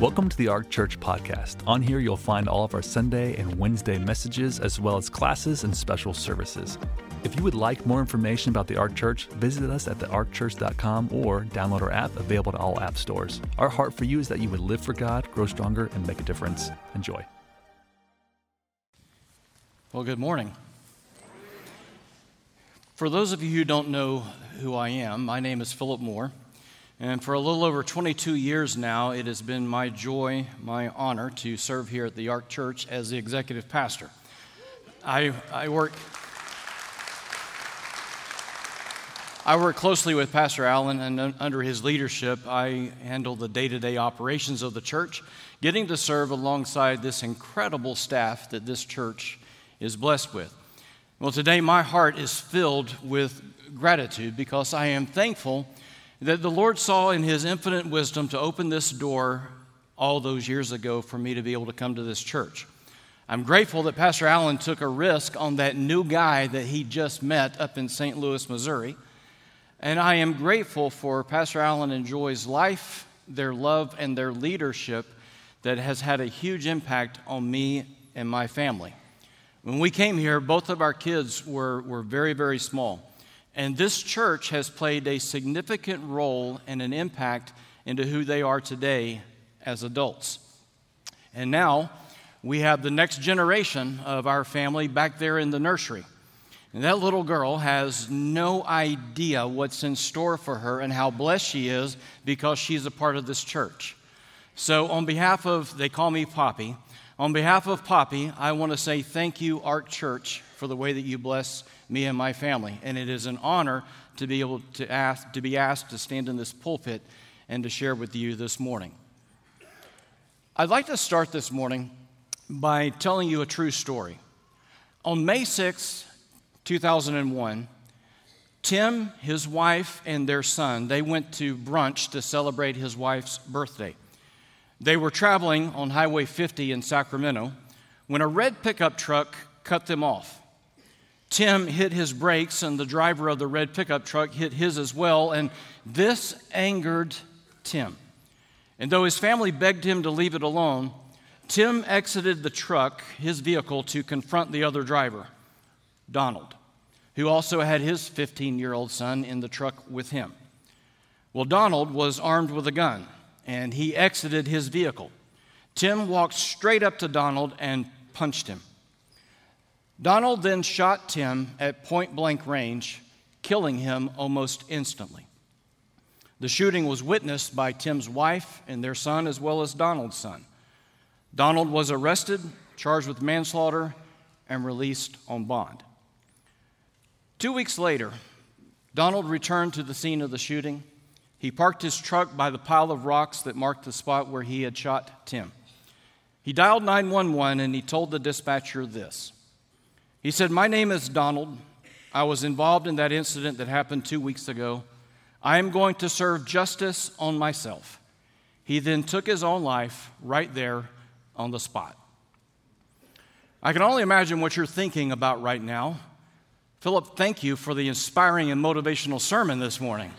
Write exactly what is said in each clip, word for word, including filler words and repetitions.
Welcome to the Ark Church podcast. On here, you'll find all of our Sunday and Wednesday messages, as well as classes and special services. If you would like more information about the Ark Church, visit us at the ark church dot com or download our app, available to all app stores. Our heart for you is that you would live for God, grow stronger, and make a difference. Enjoy. Well, good morning. For those of you who don't know who I am, my name is Philip Moore. And for a little over twenty-two years now, it has been my joy, my honor to serve here at the Ark Church as the executive pastor. I, I work I work closely with Pastor Allen, and under his leadership, I handle the day-to-day operations of the church, getting to serve alongside this incredible staff that this church is blessed with. Well, today my heart is filled with gratitude because I am thankful that the Lord saw in His infinite wisdom to open this door all those years ago for me to be able to come to this church. I'm grateful that Pastor Allen took a risk on that new guy that he just met up in Saint Louis, Missouri. And I am grateful for Pastor Allen and Joy's life, their love, and their leadership that has had a huge impact on me and my family. When we came here, both of our kids were, were very, very small. And this church has played a significant role and an impact into who they are today as adults. And now we have the next generation of our family back there in the nursery. And that little girl has no idea what's in store for her and how blessed she is because she's a part of this church. So on behalf of, they call me Poppy, on behalf of Poppy, I want to say thank you, Ark Church, for the way that you bless me and my family. And it is an honor to be able to ask, to be asked to stand in this pulpit and to share with you this morning. I'd like to start this morning by telling you a true story. On May sixth, two thousand one, Tim, his wife, and their son, they went to brunch to celebrate his wife's birthday. They were traveling on Highway fifty in Sacramento when a red pickup truck cut them off. Tim hit his brakes, and the driver of the red pickup truck hit his as well, and this angered Tim. And though his family begged him to leave it alone, Tim exited the truck, his vehicle, to confront the other driver, Donald, who also had his fifteen-year-old son in the truck with him. Well, Donald was armed with a gun, and he exited his vehicle. Tim walked straight up to Donald and punched him. Donald then shot Tim at point-blank range, killing him almost instantly. The shooting was witnessed by Tim's wife and their son, as well as Donald's son. Donald was arrested, charged with manslaughter, and released on bond. Two weeks later, Donald returned to the scene of the shooting. He parked his truck by the pile of rocks that marked the spot where he had shot Tim. He dialed nine one one, and he told the dispatcher this. He said, "My name is Donald. I was involved in that incident that happened two weeks ago. I am going to serve justice on myself." He then took his own life right there on the spot. I can only imagine what you're thinking about right now. Philip, thank you for the inspiring and motivational sermon this morning.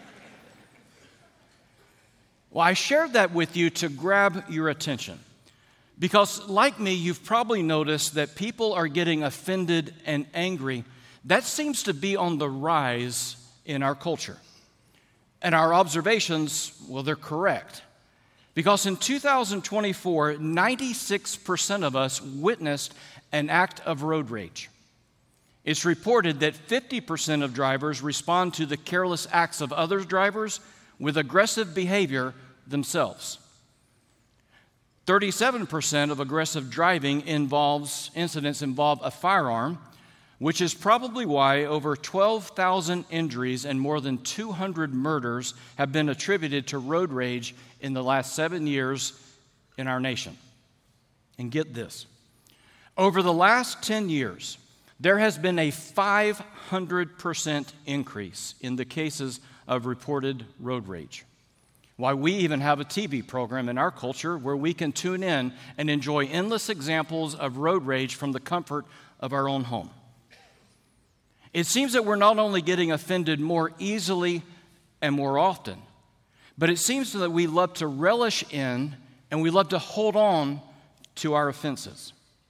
Well, I shared that with you to grab your attention. Because, like me, you've probably noticed that people are getting offended and angry. That seems to be on the rise in our culture. And our observations, well, they're correct. Because in two thousand twenty-four, ninety-six percent of us witnessed an act of road rage. It's reported that fifty percent of drivers respond to the careless acts of other drivers with aggressive behavior themselves. thirty-seven percent of aggressive driving involves incidents involve a firearm, which is probably why over twelve thousand injuries and more than two hundred murders have been attributed to road rage in the last seven years in our nation. And get this, over the last ten years, there has been a five hundred percent increase in the cases of reported road rage. Why, we even have a T V program in our culture where we can tune in and enjoy endless examples of road rage from the comfort of our own home. It seems that we're not only getting offended more easily and more often, but it seems that we love to relish in and we love to hold on to our offenses.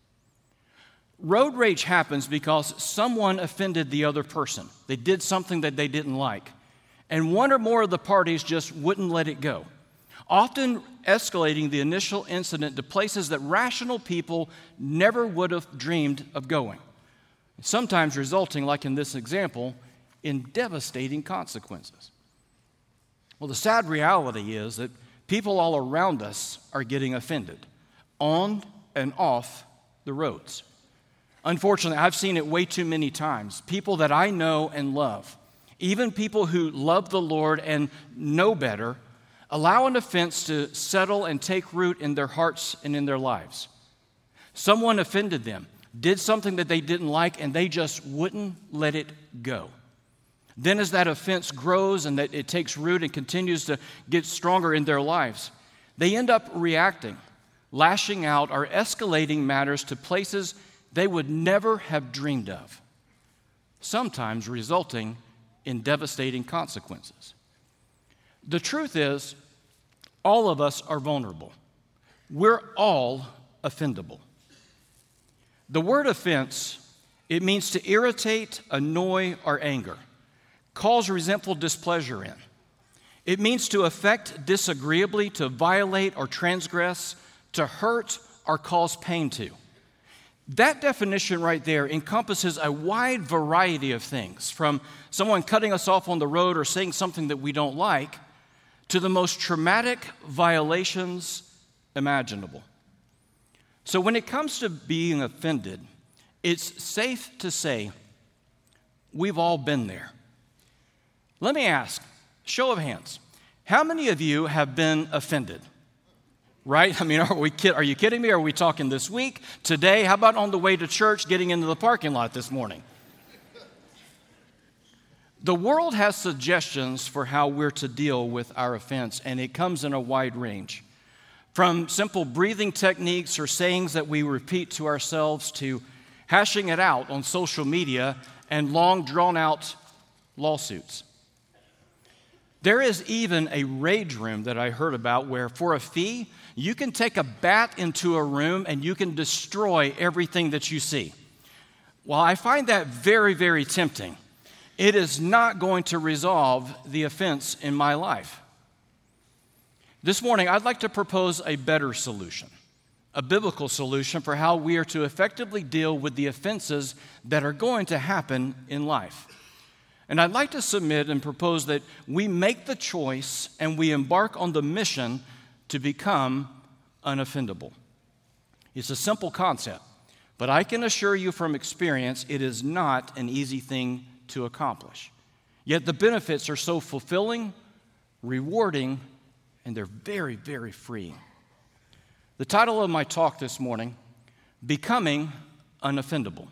Road rage happens because someone offended the other person. They did something that they didn't like, and one or more of the parties just wouldn't let it go, often escalating the initial incident to places that rational people never would have dreamed of going, sometimes resulting, like in this example, in devastating consequences. Well, the sad reality is that people all around us are getting offended, on and off the roads. Unfortunately, I've seen it way too many times. People that I know and love, even people who love the Lord and know better, allow an offense to settle and take root in their hearts and in their lives. Someone offended them, did something that they didn't like, and they just wouldn't let it go. Then as that offense grows and that it takes root and continues to get stronger in their lives, they end up reacting, lashing out, or escalating matters to places they would never have dreamed of, sometimes resulting in devastating consequences. The truth is, all of us are vulnerable. We're all offendable. The word offense, it means to irritate, annoy, or anger, cause resentful displeasure in. It means to affect disagreeably, to violate or transgress, to hurt or cause pain to. That definition right there encompasses a wide variety of things, from someone cutting us off on the road or saying something that we don't like, to the most traumatic violations imaginable. So when it comes to being offended, it's safe to say we've all been there. Let me ask, show of hands, how many of you have been offended? Right? I mean, are we kid- are you kidding me? Are we talking this week, today? How about on the way to church, getting into the parking lot this morning? The world has suggestions for how we're to deal with our offense, and it comes in a wide range. From simple breathing techniques or sayings that we repeat to ourselves to hashing it out on social media and long drawn-out lawsuits. There is even a rage room that I heard about where, for a fee, you can take a bat into a room and you can destroy everything that you see. While I find that very, very tempting, it is not going to resolve the offense in my life. This morning, I'd like to propose a better solution, a biblical solution for how we are to effectively deal with the offenses that are going to happen in life. And I'd like to submit and propose that we make the choice and we embark on the mission to become unoffendable. It's a simple concept, but I can assure you from experience it is not an easy thing to accomplish. Yet the benefits are so fulfilling, rewarding, and they're very, very freeing. The title of my talk this morning, Becoming Unoffendable.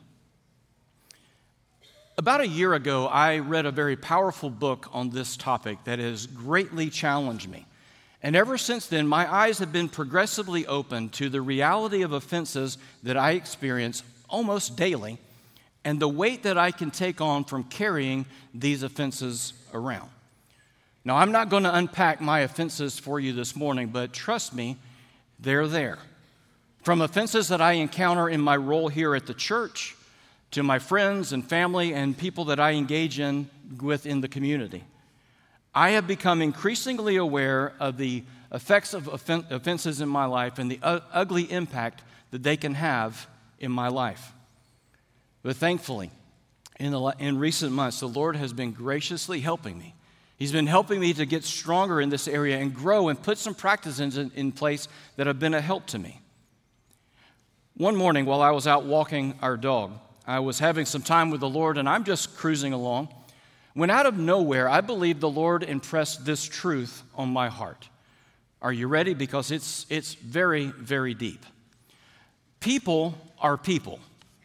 About a year ago, I read a very powerful book on this topic that has greatly challenged me. And ever since then, my eyes have been progressively opened to the reality of offenses that I experience almost daily and the weight that I can take on from carrying these offenses around. Now, I'm not going to unpack my offenses for you this morning, but trust me, they're there. From offenses that I encounter in my role here at the church, to my friends and family and people that I engage in with in the community. I have become increasingly aware of the effects of offen- offenses in my life and the u- ugly impact that they can have in my life. But thankfully, in, the, in recent months, the Lord has been graciously helping me. He's been helping me to get stronger in this area and grow and put some practices in, in place that have been a help to me. One morning while I was out walking our dog, I was having some time with the Lord, and I'm just cruising along, when out of nowhere, I believe the Lord impressed this truth on my heart. Are you ready? Because it's, it's very, very deep. People are people.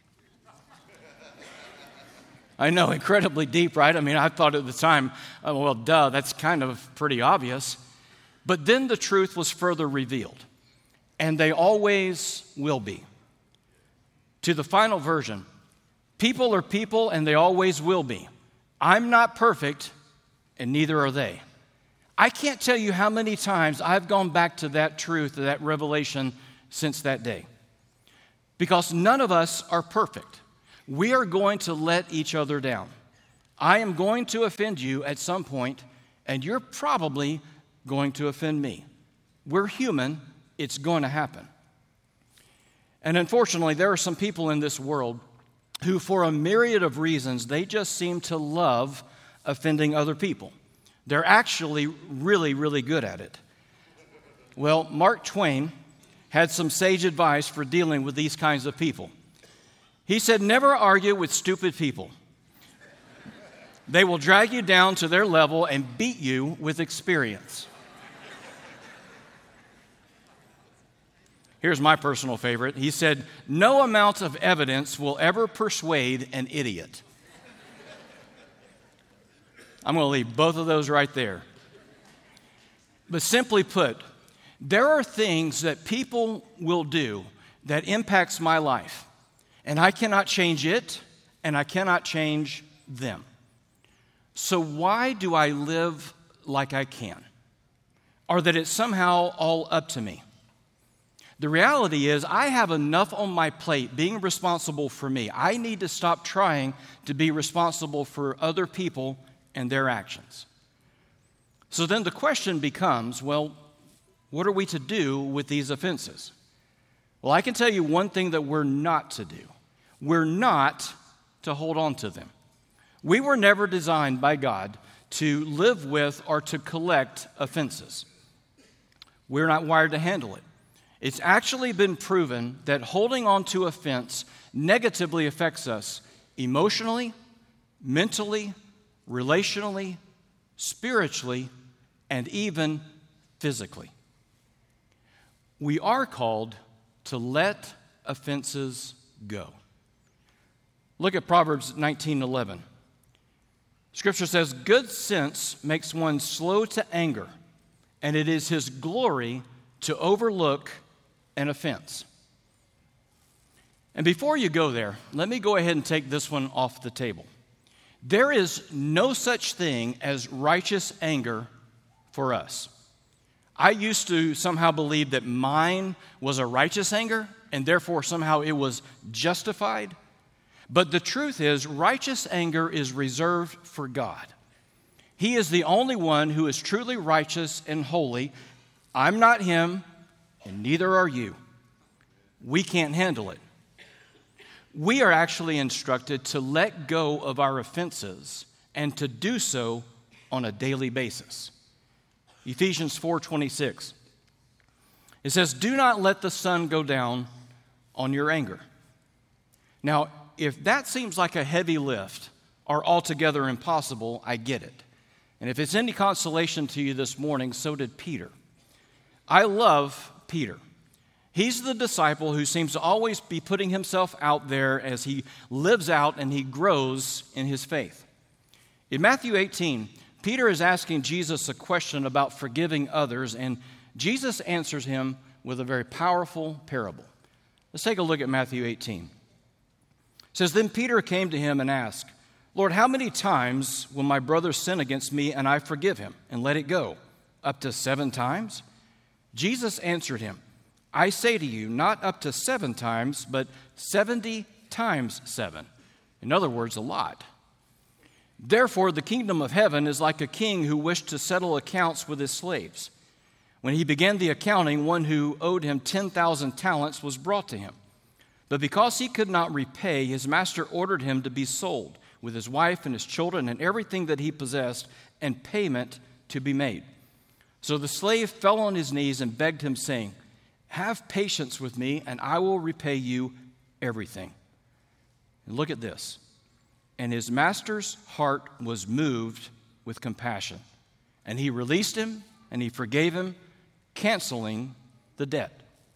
I know, incredibly deep, right? I mean, I thought at the time, oh, well, duh, that's kind of pretty obvious. But then the truth was further revealed, and they always will be. To the final version, people are people, and they always will be. I'm not perfect, and neither are they. I can't tell you how many times I've gone back to that truth, to that revelation since that day. Because none of us are perfect. We are going to let each other down. I am going to offend you at some point, and you're probably going to offend me. We're human. It's going to happen. And unfortunately, there are some people in this world who, for a myriad of reasons, they just seem to love offending other people. They're actually really, really good at it. Well, Mark Twain had some sage advice for dealing with these kinds of people. He said, never argue with stupid people. They will drag you down to their level and beat you with experience. Here's my personal favorite. He said, no amount of evidence will ever persuade an idiot. I'm going to leave both of those right there. But simply put, there are things that people will do that impacts my life, and I cannot change it, and I cannot change them. So why do I live like I can? Or that it's somehow all up to me? The reality is I have enough on my plate being responsible for me. I need to stop trying to be responsible for other people and their actions. So then the question becomes, well, what are we to do with these offenses? Well, I can tell you one thing that we're not to do. We're not to hold on to them. We were never designed by God to live with or to collect offenses. We're not wired to handle it. It's actually been proven that holding on to offense negatively affects us emotionally, mentally, relationally, spiritually, and even physically. We are called to let offenses go. Look at Proverbs nineteen eleven. Scripture says, good sense makes one slow to anger, and it is his glory to overlook an offense. And before you go there, let me go ahead and take this one off the table. There is no such thing as righteous anger for us. I used to somehow believe that mine was a righteous anger, and therefore somehow it was justified. But the truth is, righteous anger is reserved for God. He is the only one who is truly righteous and holy. I'm not him, and neither are you. We can't handle it. We are actually instructed to let go of our offenses and to do so on a daily basis. Ephesians four twenty-six. It says, do not let the sun go down on your anger. Now, if that seems like a heavy lift or altogether impossible, I get it. And if it's any consolation to you this morning, so did Peter. I love Peter. He's the disciple who seems to always be putting himself out there as he lives out and he grows in his faith. In Matthew eighteen, Peter is asking Jesus a question about forgiving others, and Jesus answers him with a very powerful parable. Let's take a look at Matthew eighteen. It says, then Peter came to him and asked, Lord, how many times will my brother sin against me and I forgive him and let it go? Up to seven times? Jesus answered him, I say to you, not up to seven times, but seventy times seven. In other words, a lot. Therefore, the kingdom of heaven is like a king who wished to settle accounts with his slaves. When he began the accounting, one who owed him ten thousand talents was brought to him. But because he could not repay, his master ordered him to be sold with his wife and his children and everything that he possessed, and payment to be made. So the slave fell on his knees and begged him, saying, have patience with me, and I will repay you everything. And look at this. And his master's heart was moved with compassion, and he released him, and he forgave him, canceling the debt.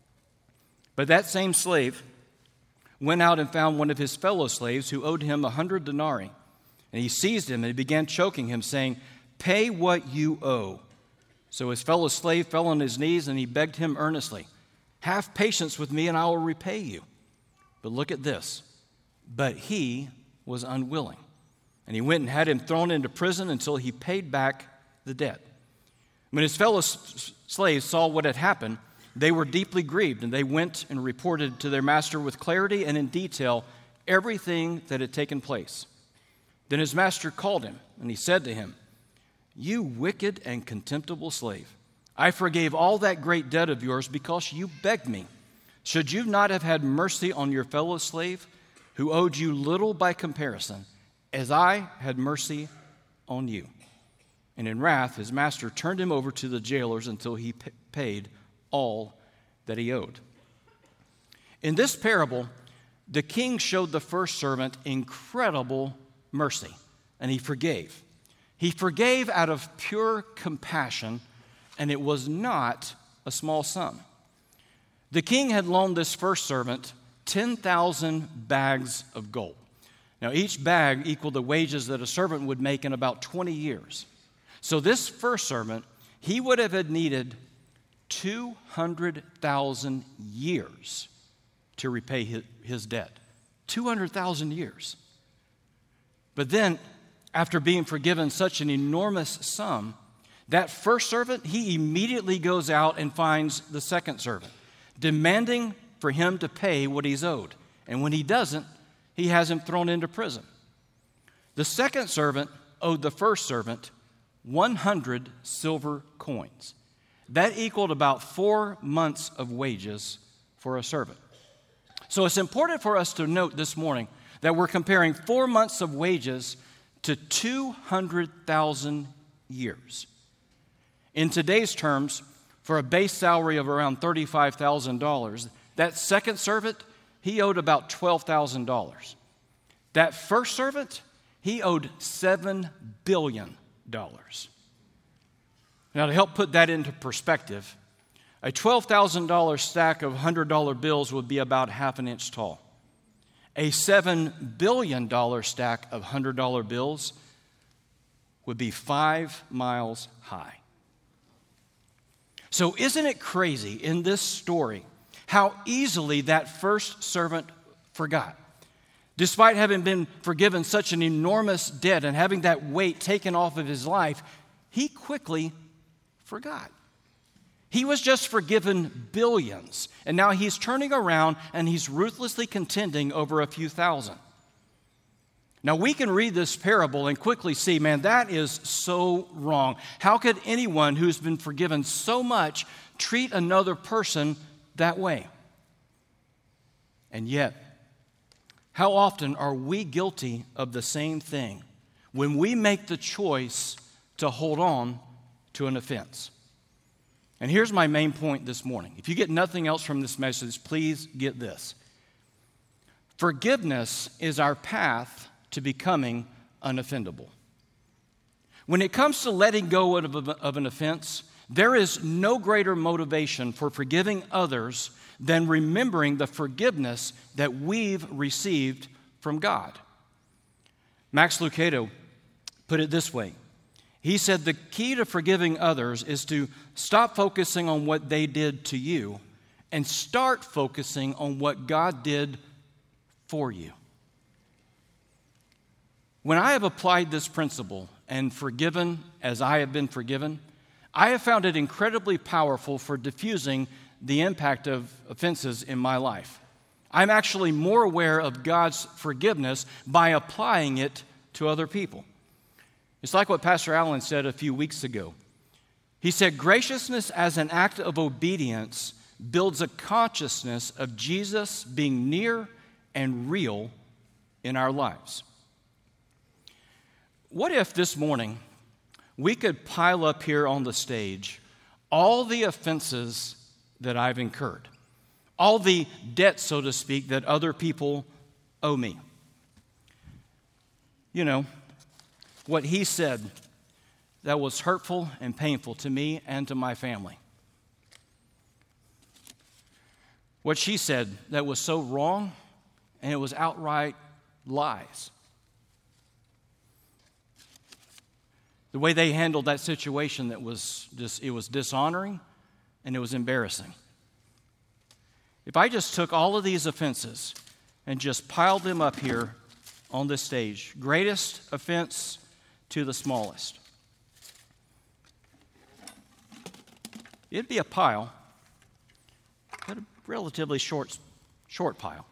But that same slave went out and found one of his fellow slaves who owed him a hundred denarii. And he seized him and he began choking him, saying, pay what you owe. So his fellow slave fell on his knees and he begged him earnestly, have patience with me and I will repay you. But look at this. But he was unwilling. And he went and had him thrown into prison until he paid back the debt. When his fellow s- slaves saw what had happened, they were deeply grieved, and they went and reported to their master with clarity and in detail everything that had taken place. Then his master called him, and he said to him, "You wicked and contemptible slave, I forgave all that great debt of yours because you begged me. Should you not have had mercy on your fellow slave, who owed you little by comparison, as I had mercy on you?" And in wrath, his master turned him over to the jailers until he p- paid all that he owed. In this parable, the king showed the first servant incredible mercy, and he forgave. He forgave out of pure compassion, and it was not a small sum. The king had loaned this first servant ten thousand bags of gold. Now, each bag equaled the wages that a servant would make in about twenty years. So this first servant, he would have had needed two hundred thousand years to repay his, his debt. two hundred thousand years. But then, after being forgiven such an enormous sum, that first servant, he immediately goes out and finds the second servant, demanding for him to pay what he's owed. And when he doesn't, he has him thrown into prison. The second servant owed the first servant one hundred silver coins. That equaled about four months of wages for a servant. So it's important for us to note this morning that we're comparing four months of wages to two hundred thousand years. In today's terms, for a base salary of around thirty-five thousand dollars, that second servant, he owed about twelve thousand dollars. That first servant, he owed seven billion dollars. Now, to help put that into perspective, a twelve thousand dollars stack of one hundred dollar bills would be about half an inch tall. A seven billion dollars stack of one hundred dollar bills would be five miles high. So isn't it crazy in this story how easily that first servant forgot? Despite having been forgiven such an enormous debt and having that weight taken off of his life, he quickly forgot. He was just forgiven billions, and now he's turning around and he's ruthlessly contending over a few thousand. Now, we can read this parable and quickly see, man, that is so wrong. How could anyone who's been forgiven so much treat another person that way? And yet, how often are we guilty of the same thing when we make the choice to hold on to an offense? And here's my main point this morning. If you get nothing else from this message, please get this. Forgiveness is our path to becoming unoffendable. When it comes to letting go of, of an offense, there is no greater motivation for forgiving others than remembering the forgiveness that we've received from God. Max Lucado put it this way. He said the key to forgiving others is to stop focusing on what they did to you and start focusing on what God did for you. When I have applied this principle and forgiven as I have been forgiven, I have found it incredibly powerful for diffusing the impact of offenses in my life. I'm actually more aware of God's forgiveness by applying it to other people. It's like what Pastor Allen said a few weeks ago. He said, graciousness as an act of obedience builds a consciousness of Jesus being near and real in our lives. What if this morning we could pile up here on the stage all the offenses that I've incurred, all the debt, so to speak, that other people owe me? You know, what he said that was hurtful and painful to me and to my family. What she said that was so wrong and it was outright lies. The way they handled that situation that was just, it was dishonoring and it was embarrassing. If I just took all of these offenses and just piled them up here on this stage, greatest offense to the smallest, It'd be a pile, but a relatively short, short pile.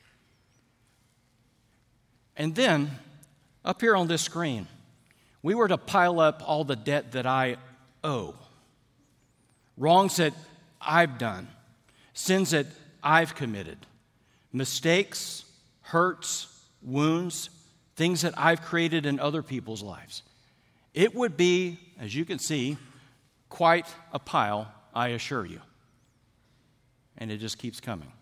And then, up here on this screen, we were to pile up all the debt that I owe. Wrongs that I've done, sins that I've committed, mistakes, hurts, wounds, things that I've created in other people's lives. It would be, as you can see, quite a pile, I assure you. And it just keeps coming.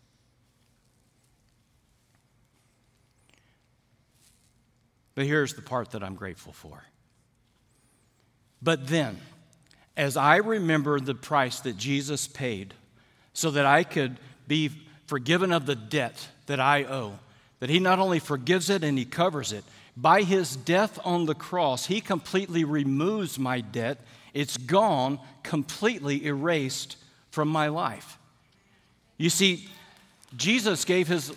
But here's the part that I'm grateful for. But then, as I remember the price that Jesus paid so that I could be forgiven of the debt that I owe, that he not only forgives it and he covers it, by his death on the cross, he completely removes my debt. It's gone, completely erased from my life. You see, Jesus gave his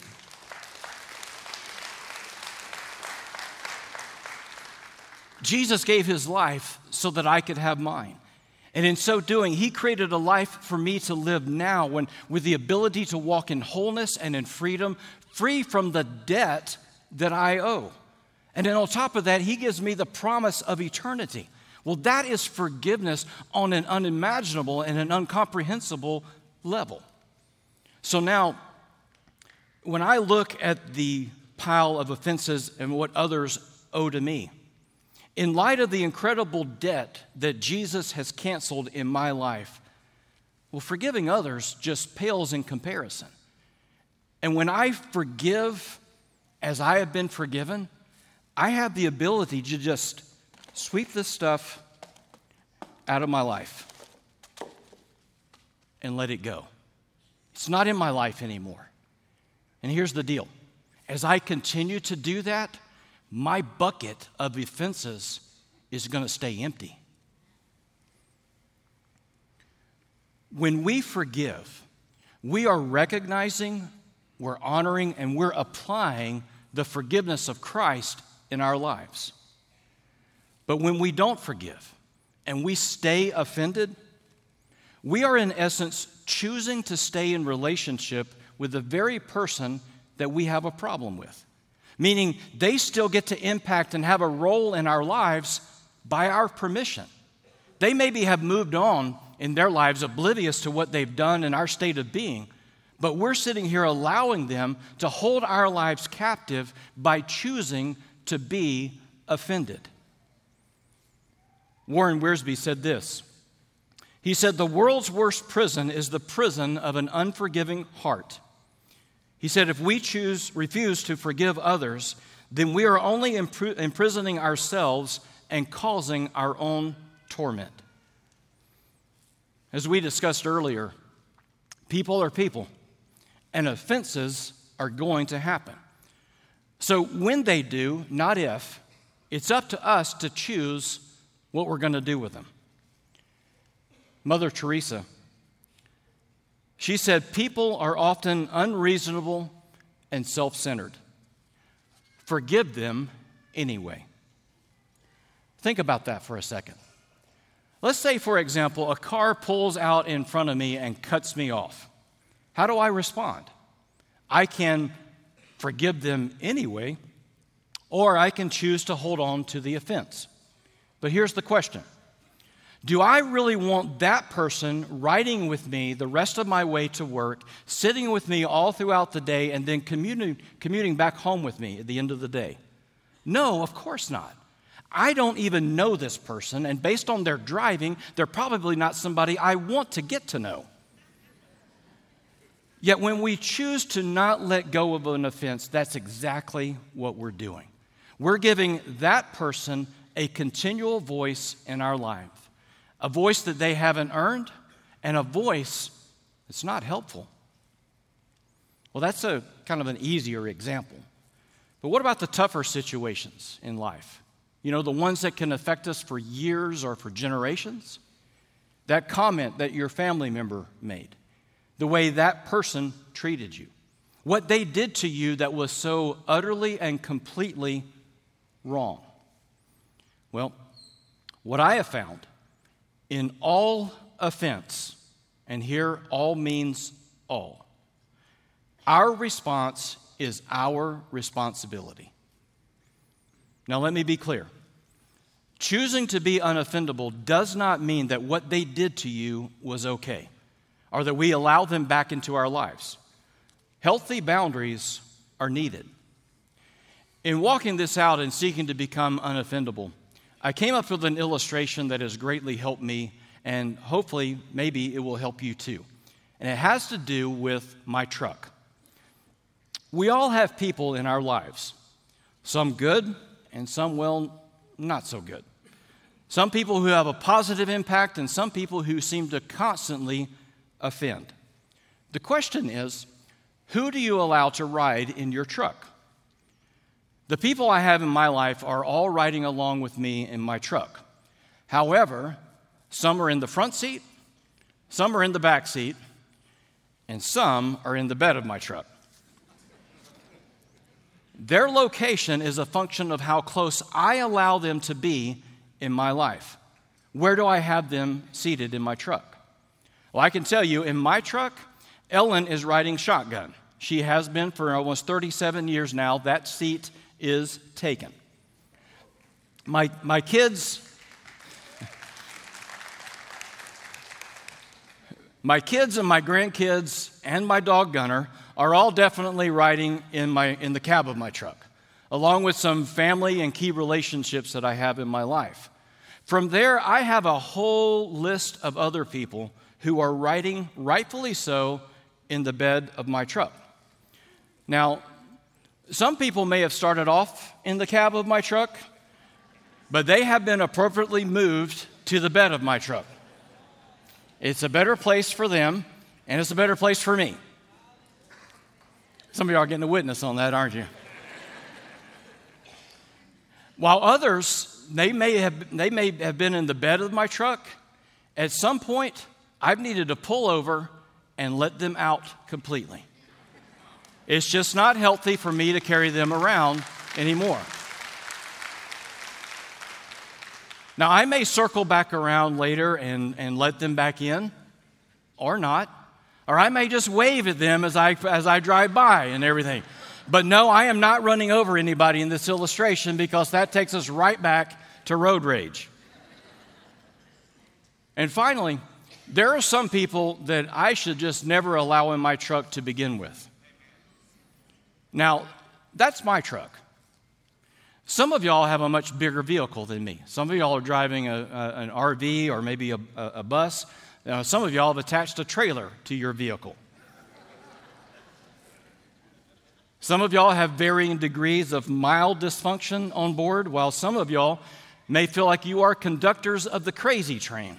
Jesus gave his life so that I could have mine. And in so doing, he created a life for me to live now when, with the ability to walk in wholeness and in freedom, free from the debt that I owe. And then on top of that, he gives me the promise of eternity. Well, that is forgiveness on an unimaginable and an incomprehensible level. So now, when I look at the pile of offenses and what others owe to me, in light of the incredible debt that Jesus has canceled in my life, well, forgiving others just pales in comparison. And when I forgive as I have been forgiven, I have the ability to just sweep this stuff out of my life and let it go. It's not in my life anymore. And here's the deal. As I continue to do that, my bucket of offenses is going to stay empty. When we forgive, we are recognizing, we're honoring, and we're applying the forgiveness of Christ in our lives. But when we don't forgive and we stay offended, we are in essence choosing to stay in relationship with the very person that we have a problem with. Meaning they still get to impact and have a role in our lives by our permission. They maybe have moved on in their lives oblivious to what they've done in our state of being, but we're sitting here allowing them to hold our lives captive by choosing to be offended. Warren Wiersbe said this. He said, "The world's worst prison is the prison of an unforgiving heart." He said, if we choose, refuse to forgive others, then we are only impr- imprisoning ourselves and causing our own torment. As we discussed earlier, people are people, and offenses are going to happen. So when they do, not if, it's up to us to choose what we're going to do with them. Mother Teresa, she said, people are often unreasonable and self-centered. Forgive them anyway. Think about that for a second. Let's say, for example, a car pulls out in front of me and cuts me off. How do I respond? I can forgive them anyway, or I can choose to hold on to the offense. But here's the question. Do I really want that person riding with me the rest of my way to work, sitting with me all throughout the day, and then commuting, commuting back home with me at the end of the day? No, of course not. I don't even know this person, and based on their driving, they're probably not somebody I want to get to know. Yet when we choose to not let go of an offense, that's exactly what we're doing. We're giving that person a continual voice in our life. A voice that they haven't earned, and a voice that's not helpful. Well, that's a kind of an easier example. But what about the tougher situations in life? You know, the ones that can affect us for years or for generations? That comment that your family member made, the way that person treated you, what they did to you that was so utterly and completely wrong. Well, what I have found in all offense, and here all means all, our response is our responsibility. Now, let me be clear. Choosing to be unoffendable does not mean that what they did to you was okay, or that we allow them back into our lives. Healthy boundaries are needed. In walking this out and seeking to become unoffendable, I came up with an illustration that has greatly helped me, and hopefully, maybe it will help you too. And it has to do with my truck. We all have people in our lives, some good and some, well, not so good. Some people who have a positive impact and some people who seem to constantly offend. The question is, who do you allow to ride in your truck? The people I have in my life are all riding along with me in my truck. However, some are in the front seat, some are in the back seat, and some are in the bed of my truck. Their location is a function of how close I allow them to be in my life. Where do I have them seated in my truck? Well, I can tell you, in my truck, Ellen is riding shotgun. She has been for almost thirty-seven years now. That seat is taken. My, my kids... My kids and my grandkids and my dog Gunner are all definitely riding in my in the cab of my truck, along with some family and key relationships that I have in my life. From there, I have a whole list of other people who are riding, rightfully so, in the bed of my truck. Now, some people may have started off in the cab of my truck, but they have been appropriately moved to the bed of my truck. It's a better place for them, and it's a better place for me. Some of you are getting a witness on that, aren't you? While others, they may have they may have been in the bed of my truck, at some point, I've needed to pull over and let them out completely. It's just not healthy for me to carry them around anymore. Now, I may circle back around later and, and let them back in, or not. Or I may just wave at them as I, as I drive by and everything. But no, I am not running over anybody in this illustration because that takes us right back to road rage. And finally, there are some people that I should just never allow in my truck to begin with. Now, that's my truck. Some of y'all have a much bigger vehicle than me. Some of y'all are driving a, a, an R V or maybe a, a, a bus. Uh, some of y'all have attached a trailer to your vehicle. Some of y'all have varying degrees of mild dysfunction on board, while some of y'all may feel like you are conductors of the crazy train.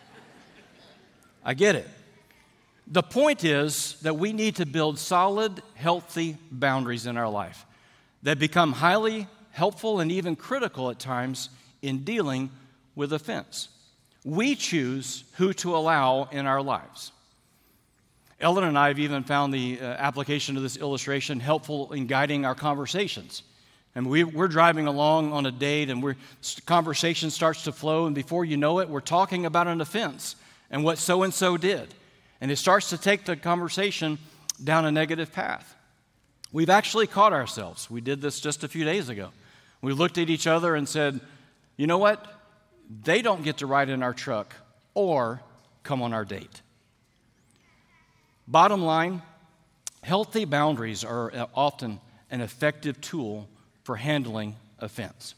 I get it. The point is that we need to build solid, healthy boundaries in our life that become highly helpful and even critical at times in dealing with offense. We choose who to allow in our lives. Ellen and I have even found the uh, application of this illustration helpful in guiding our conversations. And we, we're driving along on a date, and we're, conversation starts to flow, and before you know it, we're talking about an offense and what so-and-so did. And it starts to take the conversation down a negative path. We've actually caught ourselves. We did this just a few days ago. We looked at each other and said, you know what? They don't get to ride in our truck or come on our date. Bottom line, healthy boundaries are often an effective tool for handling offense.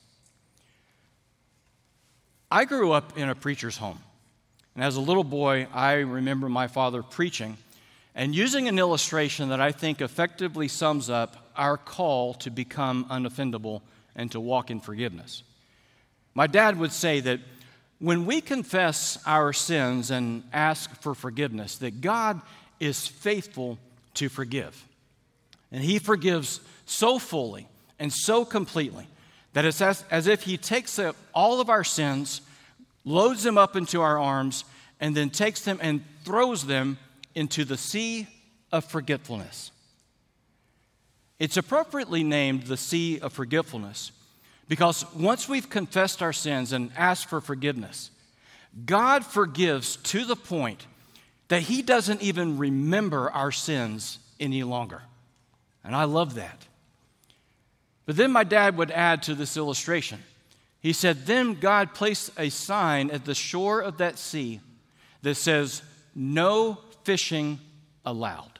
I grew up in a preacher's home. And as a little boy, I remember my father preaching and using an illustration that I think effectively sums up our call to become unoffendable and to walk in forgiveness. My dad would say that when we confess our sins and ask for forgiveness, that God is faithful to forgive. And He forgives so fully and so completely that it's as, as if He takes up all of our sins, loads them up into our arms, and then takes them and throws them into the sea of forgetfulness. It's appropriately named the Sea of Forgetfulness because once we've confessed our sins and asked for forgiveness, God forgives to the point that he doesn't even remember our sins any longer. And I love that. But then my dad would add to this illustration. He said, then God placed a sign at the shore of that sea that says, no fishing allowed.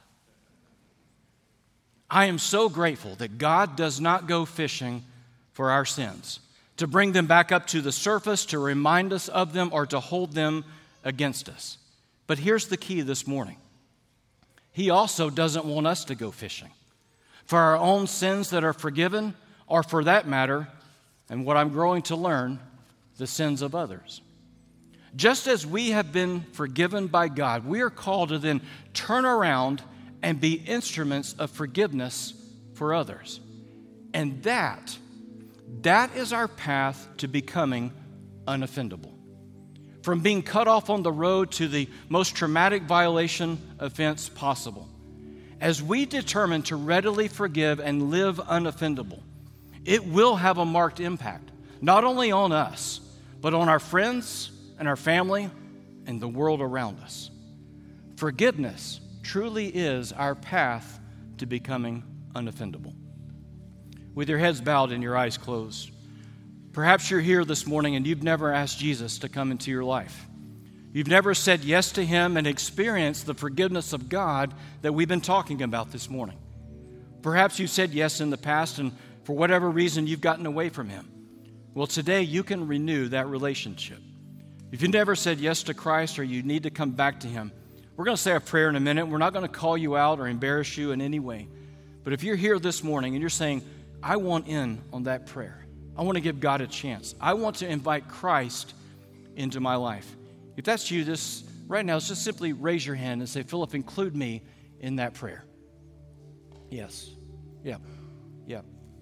I am so grateful that God does not go fishing for our sins, to bring them back up to the surface, to remind us of them, or to hold them against us. But here's the key this morning. He also doesn't want us to go fishing for our own sins that are forgiven, or for that matter, and what I'm growing to learn, the sins of others. Just as we have been forgiven by God, we are called to then turn around and be instruments of forgiveness for others. And that, that is our path to becoming unoffendable. From being cut off on the road to the most traumatic violation offense possible. As we determine to readily forgive and live unoffendable, it will have a marked impact, not only on us, but on our friends and our family and the world around us. Forgiveness truly is our path to becoming unoffendable. With your heads bowed and your eyes closed, perhaps you're here this morning and you've never asked Jesus to come into your life. You've never said yes to him and experienced the forgiveness of God that we've been talking about this morning. Perhaps you said yes in the past and for whatever reason you've gotten away from him. Well, today you can renew that relationship. If you never said yes to Christ or you need to come back to him, we're going to say a prayer in a minute. We're not going to call you out or embarrass you in any way. But if you're here this morning and you're saying, I want in on that prayer. I want to give God a chance. I want to invite Christ into my life. If that's you, this right now, just simply raise your hand and say, Philip, include me in that prayer. Yes. Yep. Yep.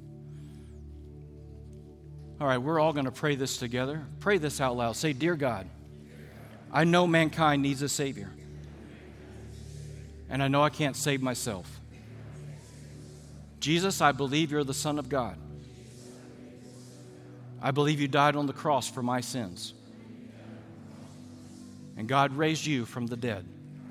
All right, we're all going to pray this together. Pray this out loud. Say, Dear God, I know mankind needs a Savior. And I know I can't save myself. Jesus, I believe you're the Son of God. I believe you died on the cross for my sins. And God raised you from the dead.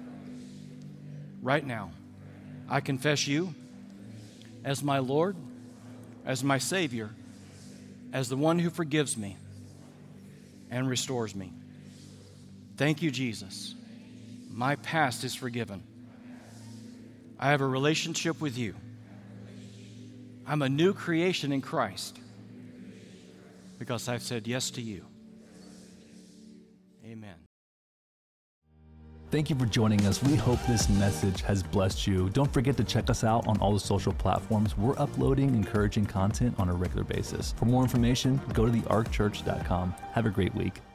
Right now, I confess you as my Lord, as my Savior, as the one who forgives me and restores me. Thank you, Jesus. My past is forgiven. I have a relationship with you. I'm a new creation in Christ because I've said yes to you. Amen. Thank you for joining us. We hope this message has blessed you. Don't forget to check us out on all the social platforms. We're uploading encouraging content on a regular basis. For more information, go to the ark church dot com. Have a great week.